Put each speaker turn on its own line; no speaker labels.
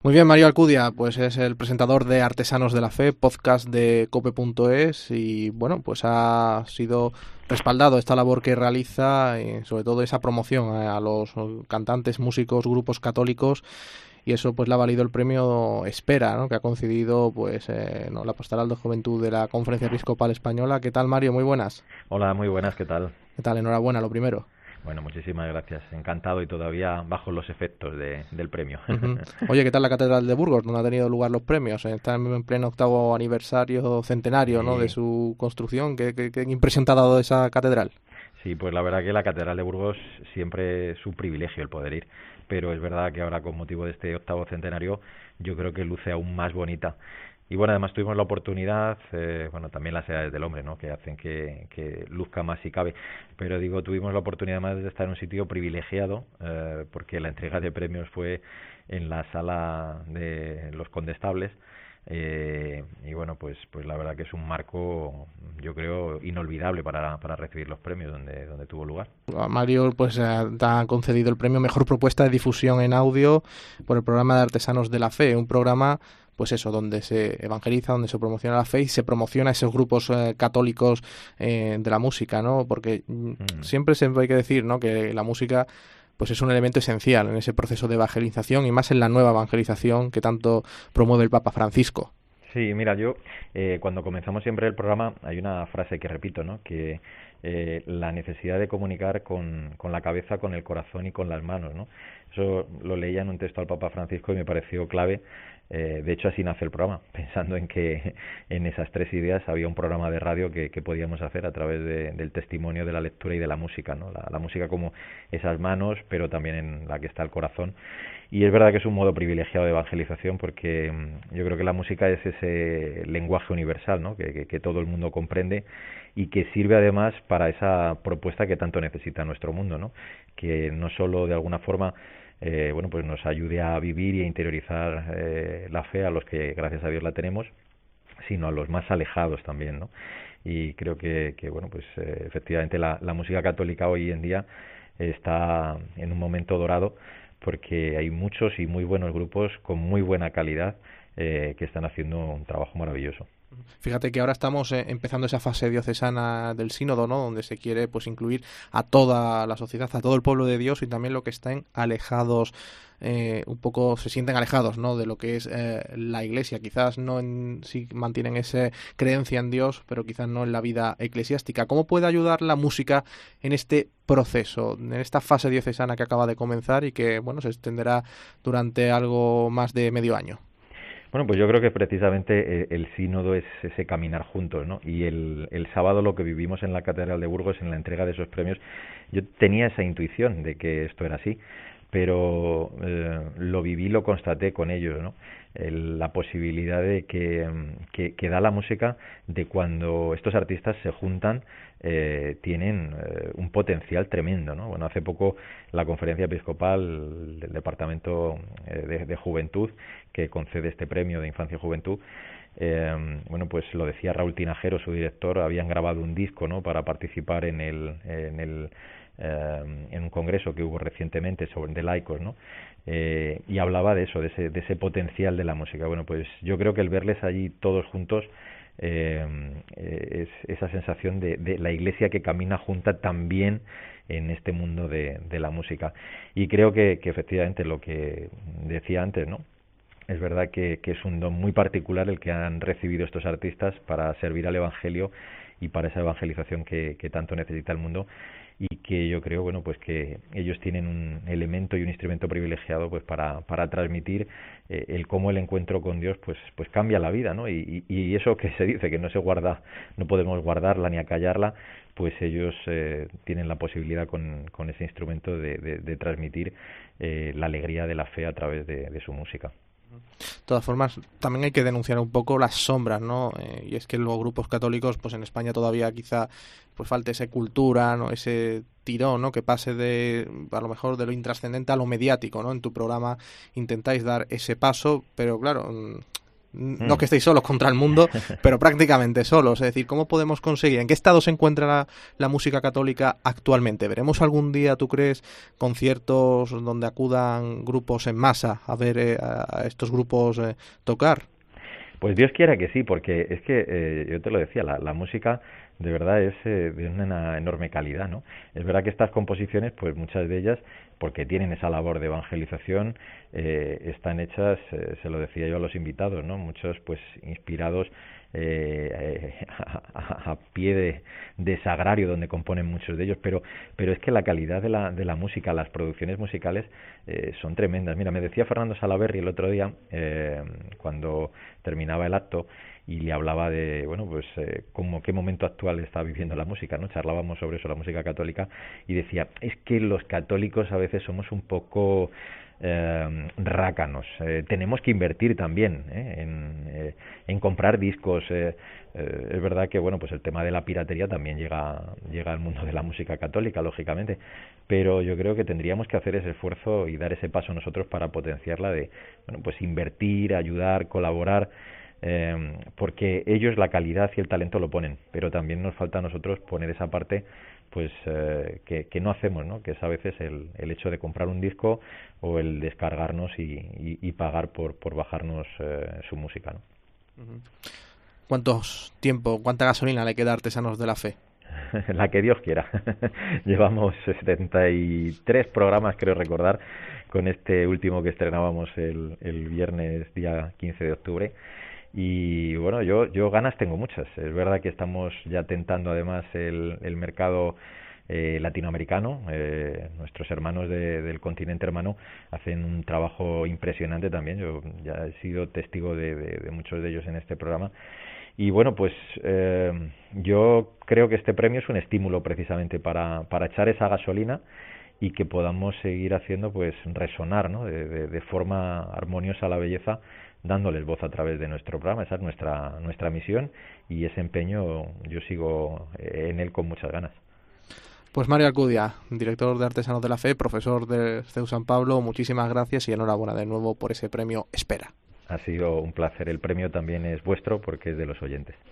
Muy bien, Mario Alcudia, pues es el presentador de Artesanos de la Fe, podcast de cope.es y bueno, pues ha sido respaldado esta labor que realiza, sobre todo esa promoción a los cantantes, músicos, grupos católicos y eso pues le ha valido el premio Espera, ¿no? Que ha concedido pues la Pastoral de Juventud de la Conferencia Episcopal Española. ¿Qué tal, Mario? Muy buenas.
Hola, muy buenas, ¿qué tal?
¿Qué tal? Enhorabuena, lo primero.
Bueno, muchísimas gracias. Encantado y todavía bajo los efectos del premio.
Uh-huh. Oye, ¿qué tal la Catedral de Burgos, donde ha tenido lugar los premios? Está en pleno octavo aniversario centenario, ¿no?, de
Sí,
su construcción. ¿Qué impresión te ha dado esa catedral?
sí, pues la verdad que la Catedral de Burgos siempre es un privilegio el poder ir, pero es verdad que ahora con motivo de este octavo centenario yo creo que luce aún más bonita. Y bueno, además tuvimos la oportunidad, bueno, también las edades del hombre, ¿no?, que hacen que luzca más si cabe, pero digo, tuvimos la oportunidad más de estar en un sitio privilegiado, porque la entrega de premios fue en la sala de los condestables, y bueno, pues la verdad que es un marco, yo creo, inolvidable para recibir los premios donde tuvo lugar.
A Mario pues te ha concedido el premio Mejor Propuesta de Difusión en Audio por el programa de Artesanos de la Fe, un programa pues eso, donde se evangeliza, donde se promociona la fe y se promociona esos grupos católicos de la música, ¿no? Porque siempre hay que decir, ¿no?, que la música pues es un elemento esencial en ese proceso de evangelización y más en la nueva evangelización que tanto promueve el Papa Francisco.
Sí, mira, yo cuando comenzamos siempre el programa hay una frase que repito, ¿no?, que la necesidad de comunicar con la cabeza, con el corazón y con las manos, ¿no? Eso lo leía en un texto al Papa Francisco y me pareció clave. De hecho, así nace el programa, pensando en que en esas tres ideas había un programa de radio que podíamos hacer a través del testimonio, de la lectura y de la música, ¿no? La música como esas manos, pero también en la que está el corazón. Y es verdad que es un modo privilegiado de evangelización porque yo creo que la música es ese lenguaje universal, ¿no?, que todo el mundo comprende y que sirve además para esa propuesta que tanto necesita nuestro mundo, ¿no?, que no solo de alguna forma bueno, pues nos ayude a vivir y a interiorizar la fe a los que gracias a Dios la tenemos, sino a los más alejados también, ¿no? Y creo que bueno, pues efectivamente la música católica hoy en día está en un momento dorado porque hay muchos y muy buenos grupos con muy buena calidad que están haciendo un trabajo maravilloso.
Fíjate que ahora estamos empezando esa fase diocesana del sínodo, ¿no?, donde se quiere pues incluir a toda la sociedad, a todo el pueblo de Dios y también lo que estén alejados, un poco se sienten alejados, ¿no?, de lo que es la Iglesia. Quizás no sí mantienen esa creencia en Dios, pero quizás no en la vida eclesiástica. ¿Cómo puede ayudar la música en este proceso, en esta fase diocesana que acaba de comenzar y que bueno se extenderá durante algo más de medio año?
Bueno, pues yo creo que precisamente el sínodo es ese caminar juntos, ¿no? Y el sábado lo que vivimos en la Catedral de Burgos, en la entrega de esos premios, yo tenía esa intuición de que esto era así, pero lo viví, lo constaté con ellos, ¿no? La posibilidad de que da la música de cuando estos artistas se juntan tienen un potencial tremendo, ¿no? Bueno, hace poco la Conferencia Episcopal del Departamento de Juventud que concede este premio de Infancia y Juventud, bueno, pues lo decía Raúl Tinajero, su director, habían grabado un disco, ¿no?, para participar en un congreso que hubo recientemente sobre de laicos, ¿no? Y hablaba de eso, de ese potencial de la música. Bueno, pues yo creo que el verles allí todos juntos es esa sensación de la Iglesia que camina junta también en este mundo de la música. Y creo que efectivamente lo que decía antes, ¿no?, es verdad que es un don muy particular el que han recibido estos artistas para servir al Evangelio y para esa evangelización que tanto necesita el mundo, y que yo creo, bueno, pues que ellos tienen un elemento y un instrumento privilegiado pues para transmitir el cómo el encuentro con Dios pues cambia la vida, ¿no? Y eso que se dice que no se guarda, no podemos guardarla ni acallarla, pues ellos tienen la posibilidad con ese instrumento de transmitir la alegría de la fe a través de su música.
De todas formas, también hay que denunciar un poco las sombras, ¿no? Y es que los grupos católicos, pues en España todavía quizá pues falte esa cultura, ¿no?, ese tirón, ¿no?, que pase de, a lo mejor, de lo intrascendente a lo mediático, ¿no? En tu programa intentáis dar ese paso, pero claro, No que estéis solos contra el mundo, pero prácticamente solos. Es decir, ¿cómo podemos conseguir? ¿En qué estado se encuentra la música católica actualmente? ¿Veremos algún día, tú crees, conciertos donde acudan grupos en masa a ver a estos grupos tocar?
Pues Dios quiera que sí, porque es que yo te lo decía, la música de verdad es de una enorme calidad, ¿no? Es verdad que estas composiciones, pues muchas de ellas, porque tienen esa labor de evangelización, están hechas, se lo decía yo a los invitados, ¿no? Muchos, pues, inspirados a pie de sagrario, donde componen muchos de ellos, pero es que la calidad de la música, las producciones musicales son tremendas. Mira, me decía Fernando Salaverry el otro día, cuando terminaba el acto, y le hablaba de, bueno, pues como qué momento actual está viviendo la música, ¿no? Charlábamos sobre eso, la música católica, y decía, es que los católicos a veces somos un poco rácanos, tenemos que invertir también en comprar discos, es verdad que, bueno, pues el tema de la piratería también llega al mundo de la música católica, lógicamente, pero yo creo que tendríamos que hacer ese esfuerzo y dar ese paso nosotros para potenciarla, de, bueno, pues invertir, ayudar, colaborar, porque ellos la calidad y el talento lo ponen, pero también nos falta a nosotros poner esa parte, pues que no hacemos, ¿no? Que es a veces el hecho de comprar un disco o el descargarnos y pagar por bajarnos su música, ¿no?
¿Cuánta gasolina le queda a Artesanos de la Fe?
La que Dios quiera. Llevamos 73 programas, creo recordar, con este último que estrenábamos el viernes día 15 de octubre. Y bueno, yo ganas tengo muchas. Es verdad que estamos ya tentando además el mercado latinoamericano. Nuestros hermanos del continente hermano hacen un trabajo impresionante también. Yo ya he sido testigo de muchos de ellos en este programa. Y bueno, pues yo creo que este premio es un estímulo precisamente para echar esa gasolina y que podamos seguir haciendo, pues, resonar, ¿no? de forma armoniosa la belleza, dándoles voz a través de nuestro programa. Esa es nuestra misión, y ese empeño yo sigo en él con muchas ganas.
Pues Mario Alcudia, director de Artesanos de la Fe, profesor de CEU San Pablo, muchísimas gracias y enhorabuena de nuevo por ese premio Espera.
Ha sido un placer. El premio también es vuestro porque es de los oyentes.